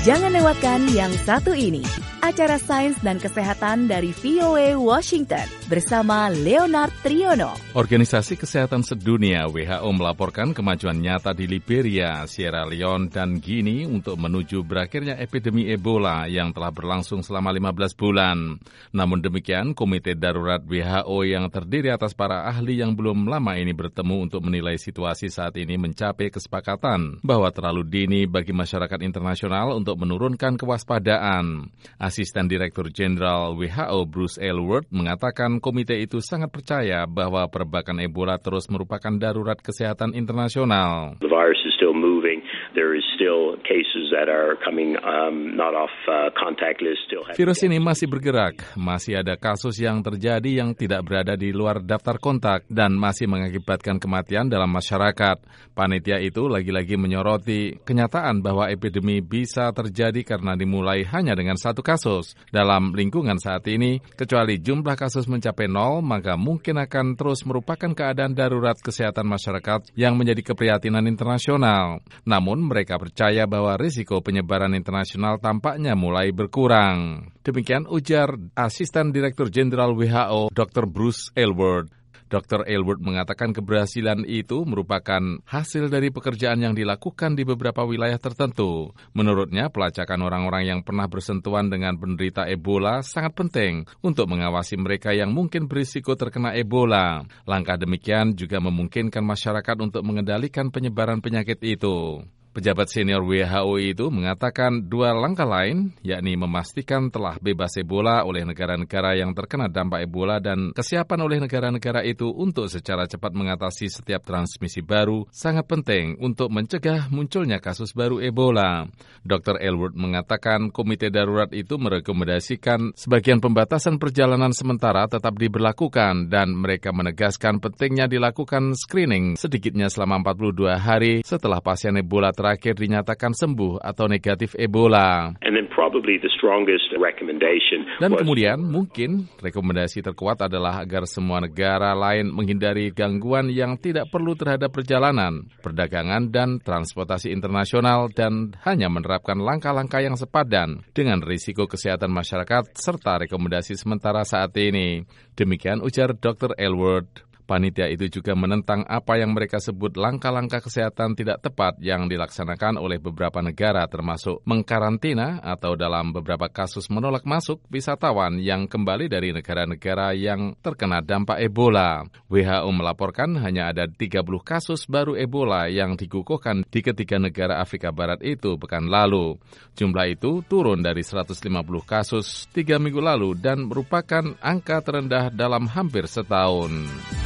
Jangan lewatkan yang satu ini, acara sains dan kesehatan dari VOA Washington bersama Leonard Triono. Organisasi Kesehatan Sedunia WHO melaporkan kemajuan nyata di Liberia, Sierra Leone, dan Guinea untuk menuju berakhirnya epidemi Ebola yang telah berlangsung selama 15 bulan. Namun demikian, Komite Darurat WHO yang terdiri atas para ahli yang belum lama ini bertemu untuk menilai situasi saat ini mencapai kesepakatan bahwa terlalu dini bagi masyarakat internasional untuk menurunkan kewaspadaan. Asisten Direktur Jenderal WHO Bruce Aylward mengatakan komite itu sangat percaya bahwa perbakan Ebola terus merupakan darurat kesehatan internasional. The virus is still moving. There is still cases that are coming not off contact list. Virus ini masih bergerak, masih ada kasus yang terjadi yang tidak berada di luar daftar kontak dan masih mengakibatkan kematian dalam masyarakat. Panitia itu lagi-lagi menyoroti kenyataan bahwa epidemi bisa terjadi karena dimulai hanya dengan satu kasus. Dalam lingkungan saat ini, kecuali jumlah kasus mencapai 0, maka mungkin akan terus merupakan keadaan darurat kesehatan masyarakat yang menjadi keprihatinan internasional. Namun, mereka percaya bahwa risiko penyebaran internasional tampaknya mulai berkurang. Demikian ujar Asisten Direktur Jenderal WHO, Dr. Bruce Aylward. Dr. Aylward mengatakan keberhasilan itu merupakan hasil dari pekerjaan yang dilakukan di beberapa wilayah tertentu. Menurutnya, pelacakan orang-orang yang pernah bersentuhan dengan penderita Ebola sangat penting untuk mengawasi mereka yang mungkin berisiko terkena Ebola. Langkah demikian juga memungkinkan masyarakat untuk mengendalikan penyebaran penyakit itu. Pejabat senior WHO itu mengatakan 2 langkah lain, yakni memastikan telah bebas Ebola oleh negara-negara yang terkena dampak Ebola dan kesiapan oleh negara-negara itu untuk secara cepat mengatasi setiap transmisi baru, sangat penting untuk mencegah munculnya kasus baru Ebola. Dr. Aylward mengatakan komite darurat itu merekomendasikan sebagian pembatasan perjalanan sementara tetap diberlakukan dan mereka menegaskan pentingnya dilakukan screening sedikitnya selama 42 hari setelah pasien Ebola terakhir dinyatakan sembuh atau negatif Ebola. Dan kemudian mungkin rekomendasi terkuat adalah agar semua negara lain menghindari gangguan yang tidak perlu terhadap perjalanan, perdagangan, dan transportasi internasional dan hanya menerapkan langkah-langkah yang sepadan dengan risiko kesehatan masyarakat serta rekomendasi sementara saat ini. Demikian ujar Dr. Aylward. Panitia itu juga menentang apa yang mereka sebut langkah-langkah kesehatan tidak tepat yang dilaksanakan oleh beberapa negara termasuk mengkarantina atau dalam beberapa kasus menolak masuk wisatawan yang kembali dari negara-negara yang terkena dampak Ebola. WHO melaporkan hanya ada 30 kasus baru Ebola yang dikukuhkan di ketiga negara Afrika Barat itu pekan lalu. Jumlah itu turun dari 150 kasus 3 minggu lalu dan merupakan angka terendah dalam hampir setahun.